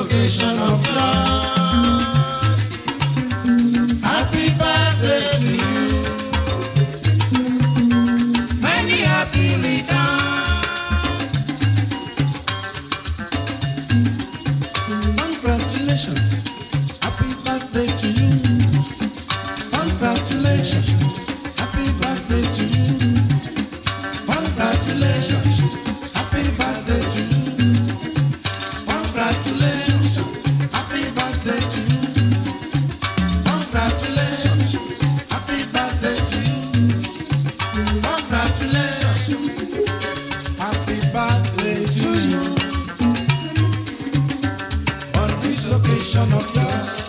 occasion of yours. Happy birthday to you. Many happy returns. Congratulations. Happy birthday to you. Congratulations. Happy birthday to you. Congratulations. Happy birthday to you. Congratulations. Happy birthday to you. Congratulations. Happy birthday to you. Congratulations. Happy birthday to you. On this occasion of yours.